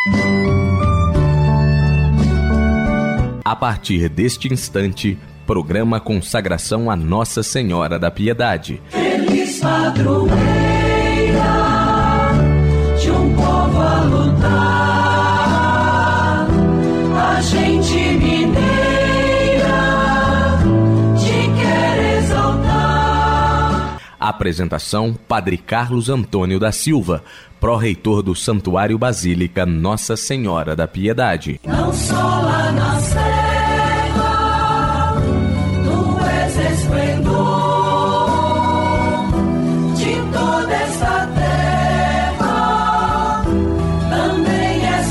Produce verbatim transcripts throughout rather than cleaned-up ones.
A partir deste instante, programa Consagração a Nossa Senhora da Piedade. Feliz padroeira de um povo a lutar, a gente mineira te quer exaltar. Apresentação: Padre Carlos Antônio da Silva, pró-reitor do Santuário Basílica Nossa Senhora da Piedade. Não só lá na serra, tu és esplendor de toda esta terra, também és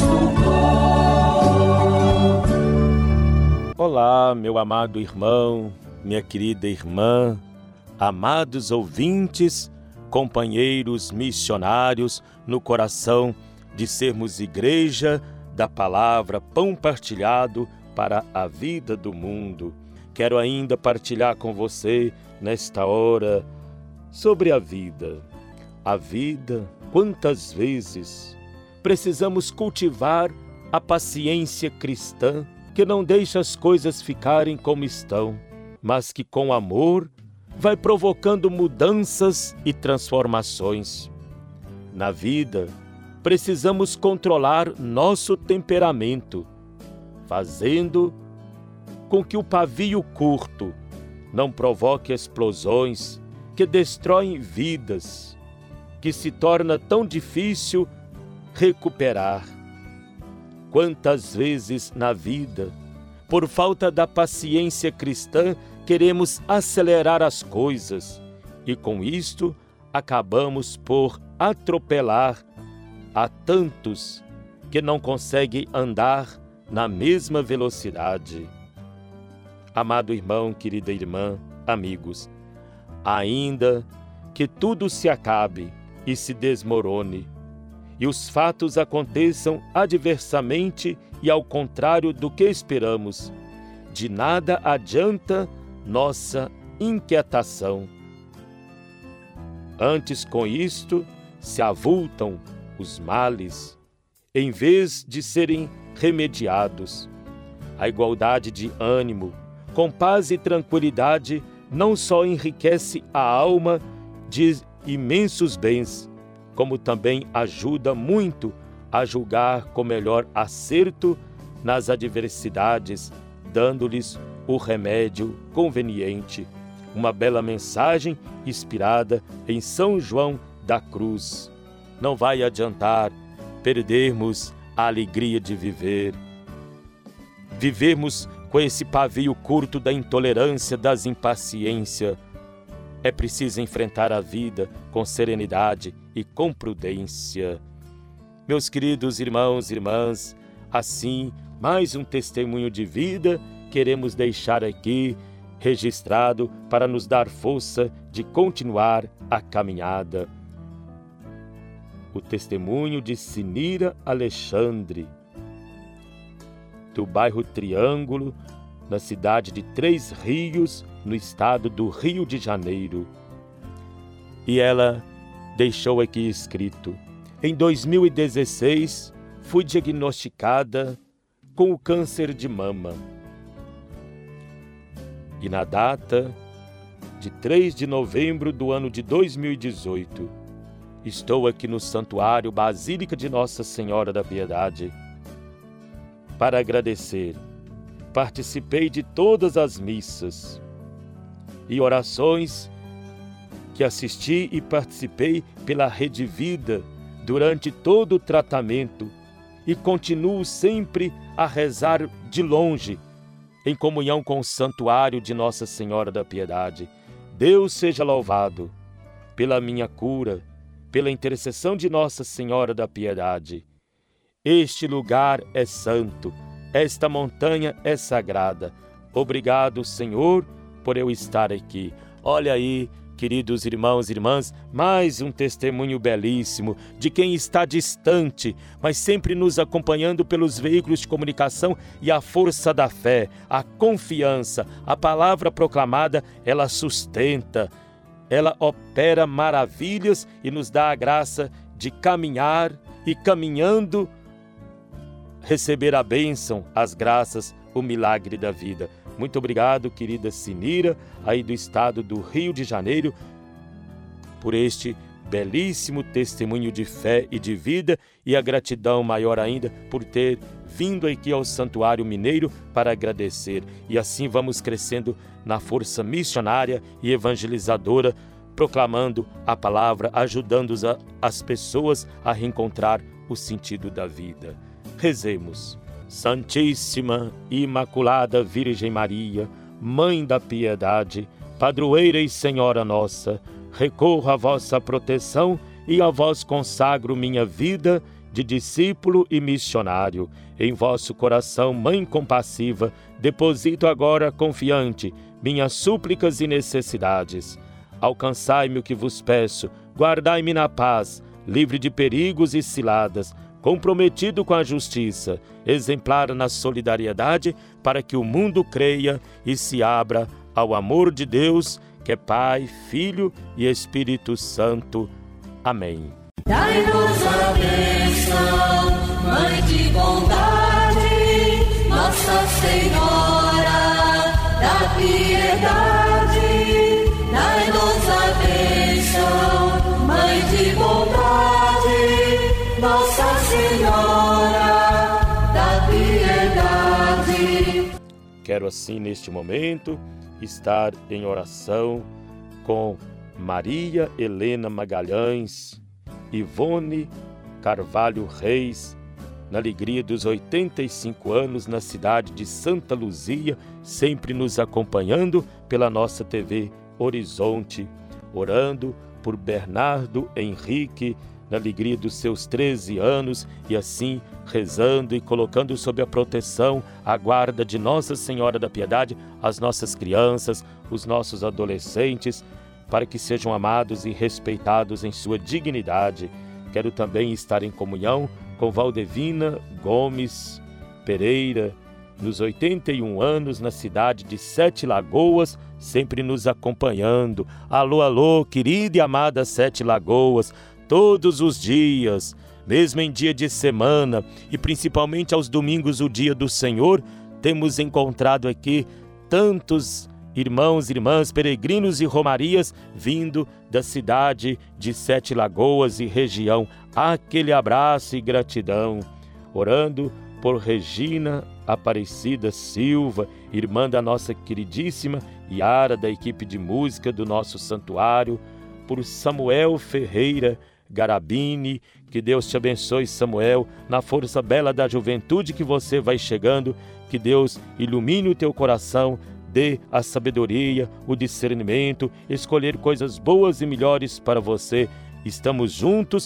fulgor. Olá, meu amado irmão, minha querida irmã, amados ouvintes, companheiros missionários no coração de sermos igreja da palavra, pão partilhado para a vida do mundo. Quero ainda partilhar com você nesta hora sobre a vida. A vida, quantas vezes precisamos cultivar a paciência cristã que não deixa as coisas ficarem como estão, mas que com amor vai provocando mudanças e transformações. Na vida, precisamos controlar nosso temperamento, fazendo com que o pavio curto não provoque explosões que destroem vidas, que se torna tão difícil recuperar. Quantas vezes na vida, por falta da paciência cristã, queremos acelerar as coisas e, com isto, acabamos por atropelar a tantos que não conseguem andar na mesma velocidade. Amado irmão, querida irmã, amigos, ainda que tudo se acabe e se desmorone, e os fatos aconteçam adversamente e ao contrário do que esperamos, de nada adianta nossa inquietação. Antes, com isto, se avultam os males, em vez de serem remediados. A igualdade de ânimo, com paz e tranquilidade, não só enriquece a alma de imensos bens, como também ajuda muito a julgar com melhor acerto nas adversidades, dando-lhes o remédio conveniente. Uma bela mensagem inspirada em São João da Cruz. Não vai adiantar perdermos a alegria de viver, vivermos com esse pavio curto da intolerância, das impaciências. É preciso enfrentar a vida com serenidade e com prudência. Meus queridos irmãos e irmãs, assim, mais um testemunho de vida queremos deixar aqui registrado para nos dar força de continuar a caminhada. O testemunho de Sinira Alexandre, do bairro Triângulo, na cidade de Três Rios, no estado do Rio de Janeiro. E ela deixou aqui escrito: em dois mil e dezesseis, fui diagnosticada com o câncer de mama. E na data de três de novembro do ano de dois mil e dezoito, estou aqui no Santuário Basílica de Nossa Senhora da Piedade para agradecer. Participei de todas as missas e orações que assisti e participei pela Rede Vida durante todo o tratamento e continuo sempre a rezar de longe, em comunhão com o Santuário de Nossa Senhora da Piedade. Deus seja louvado pela minha cura, pela intercessão de Nossa Senhora da Piedade. Este lugar é santo, esta montanha é sagrada. Obrigado, Senhor, por eu estar aqui. Olha aí, queridos irmãos e irmãs, mais um testemunho belíssimo de quem está distante, mas sempre nos acompanhando pelos veículos de comunicação, e a força da fé, a confiança, a palavra proclamada, ela sustenta, ela opera maravilhas e nos dá a graça de caminhar e caminhando receber a bênção, as graças, o milagre da vida. Muito obrigado, querida Sinira, aí do estado do Rio de Janeiro, por este belíssimo testemunho de fé e de vida, e a gratidão maior ainda por ter vindo aqui ao Santuário Mineiro para agradecer. E assim vamos crescendo na força missionária e evangelizadora, proclamando a palavra, ajudando as pessoas a reencontrar o sentido da vida. Rezemos. Santíssima e Imaculada Virgem Maria, Mãe da Piedade, Padroeira e Senhora nossa, recorro à vossa proteção e a vós consagro minha vida de discípulo e missionário. Em vosso coração, Mãe compassiva, deposito agora confiante minhas súplicas e necessidades. Alcançai-me o que vos peço, guardai-me na paz, livre de perigos e ciladas, comprometido com a justiça, exemplar na solidariedade, para que o mundo creia e se abra ao amor de Deus, que é Pai, Filho e Espírito Santo. Amém. Dai-nos a bênção, Mãe de bondade, Nossa Senhora da Piedade. Dai-nos a bênção, Mãe de bondade, Nossa Senhora da Piedade. Quero assim, neste momento, estar em oração com Maria Helena Magalhães, Ivone Carvalho Reis, na alegria dos oitenta e cinco anos, na cidade de Santa Luzia, sempre nos acompanhando pela nossa T V Horizonte, orando por Bernardo Henrique, na alegria dos seus treze anos, e assim rezando e colocando sob a proteção, a guarda de Nossa Senhora da Piedade, as nossas crianças, os nossos adolescentes, para que sejam amados e respeitados em sua dignidade. Quero também estar em comunhão com Valdevina Gomes Pereira, nos oitenta e um anos, na cidade de Sete Lagoas, sempre nos acompanhando. Alô, alô, querida e amada Sete Lagoas, todos os dias, mesmo em dia de semana e principalmente aos domingos, o dia do Senhor, temos encontrado aqui tantos irmãos e irmãs, peregrinos e romarias vindo da cidade de Sete Lagoas e região. Aquele abraço e gratidão. Orando por Regina Aparecida Silva, irmã da nossa queridíssima Yara, da equipe de música do nosso santuário, por Samuel Ferreira Garabini. Que Deus te abençoe, Samuel, na força bela da juventude que você vai chegando. Que Deus ilumine o teu coração, dê a sabedoria, o discernimento, escolher coisas boas e melhores para você. Estamos juntos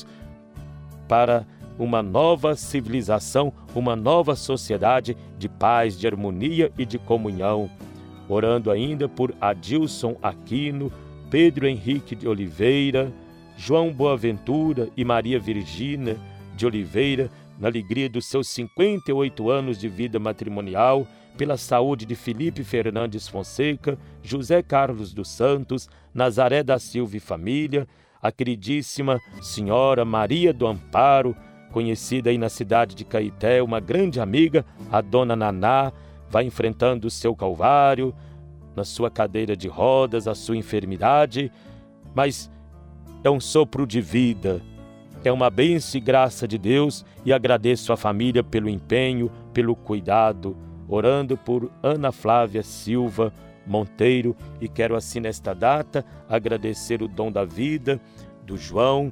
para uma nova civilização, uma nova sociedade de paz, de harmonia e de comunhão. Orando ainda por Adilson Aquino, Pedro Henrique de Oliveira, João Boaventura e Maria Virgínia de Oliveira, na alegria dos seus cinquenta e oito anos de vida matrimonial, pela saúde de Felipe Fernandes Fonseca, José Carlos dos Santos, Nazaré da Silva e família, a queridíssima senhora Maria do Amparo, conhecida aí na cidade de Caeté, uma grande amiga, a dona Naná, vai enfrentando o seu calvário, na sua cadeira de rodas, a sua enfermidade, mas é um sopro de vida, é uma bênção e graça de Deus, e agradeço à família pelo empenho, pelo cuidado, orando por Ana Flávia Silva Monteiro, e quero assim nesta data agradecer o dom da vida do João,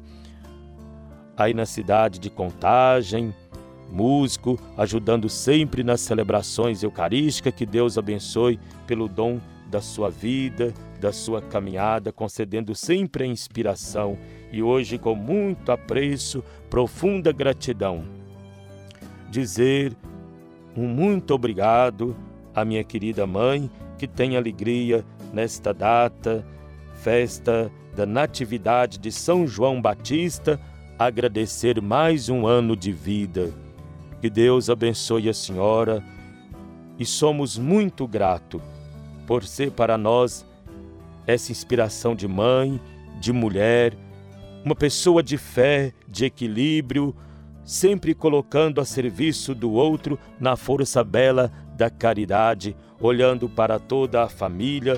aí na cidade de Contagem, músico, ajudando sempre nas celebrações eucarísticas. Que Deus abençoe pelo dom da sua vida, da sua caminhada, concedendo sempre a inspiração. E hoje, com muito apreço, profunda gratidão, dizer um muito obrigado à minha querida mãe, que tem alegria nesta data, festa da Natividade de São João Batista, agradecer mais um ano de vida. Que Deus abençoe a senhora, e somos muito gratos por ser para nós essa inspiração de mãe, de mulher, uma pessoa de fé, de equilíbrio, sempre colocando a serviço do outro na força bela da caridade, olhando para toda a família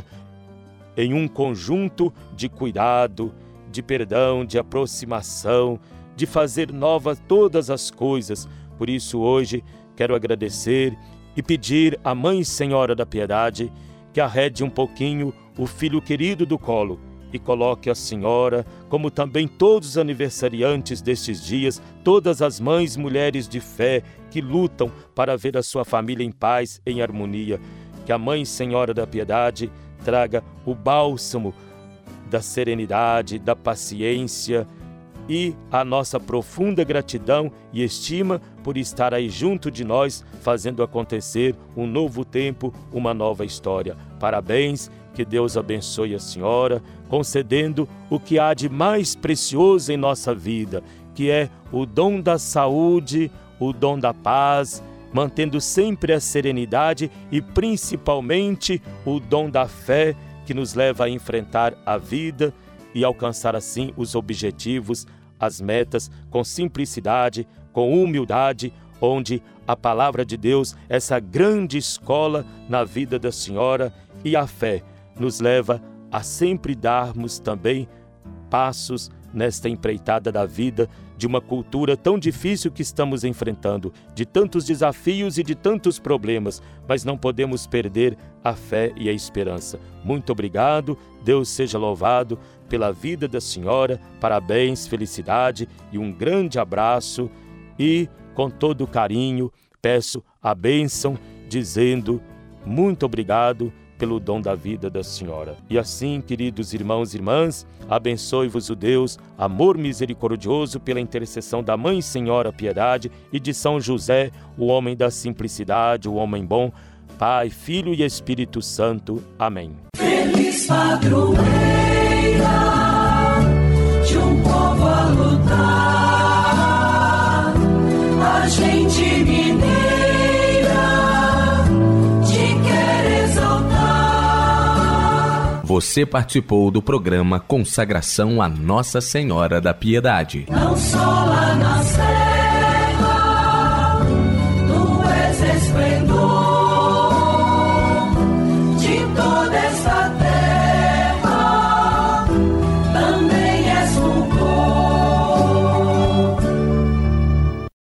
em um conjunto de cuidado, de perdão, de aproximação, de fazer novas todas as coisas. Por isso hoje quero agradecer e pedir à Mãe Senhora da Piedade que arrede um pouquinho o filho querido do colo e coloque a senhora, como também todos os aniversariantes destes dias, todas as mães, mulheres de fé que lutam para ver a sua família em paz, em harmonia. Que a Mãe Senhora da Piedade traga o bálsamo da serenidade, da paciência e a nossa profunda gratidão e estima por estar aí junto de nós, fazendo acontecer um novo tempo, uma nova história. Parabéns, que Deus abençoe a senhora, concedendo o que há de mais precioso em nossa vida, que é o dom da saúde, o dom da paz, mantendo sempre a serenidade e principalmente o dom da fé, que nos leva a enfrentar a vida e alcançar assim os objetivos, as metas, com simplicidade, com humildade, onde a palavra de Deus, essa grande escola na vida da senhora, e a fé nos leva a sempre darmos também passos nesta empreitada da vida, de uma cultura tão difícil que estamos enfrentando, de tantos desafios e de tantos problemas, mas não podemos perder a fé e a esperança. Muito obrigado, Deus seja louvado pela vida da senhora, parabéns, felicidade e um grande abraço, e com todo carinho peço a bênção, dizendo muito obrigado pelo dom da vida da senhora. E assim, queridos irmãos e irmãs, abençoe-vos o Deus, amor misericordioso, pela intercessão da Mãe Senhora Piedade e de São José, o homem da simplicidade, o homem bom, Pai, Filho e Espírito Santo. Amém. Feliz padroeira de um povo a lutar, a gente mineira te quer exaltar. Você participou do programa Consagração a Nossa Senhora da Piedade. Não só lá na Sé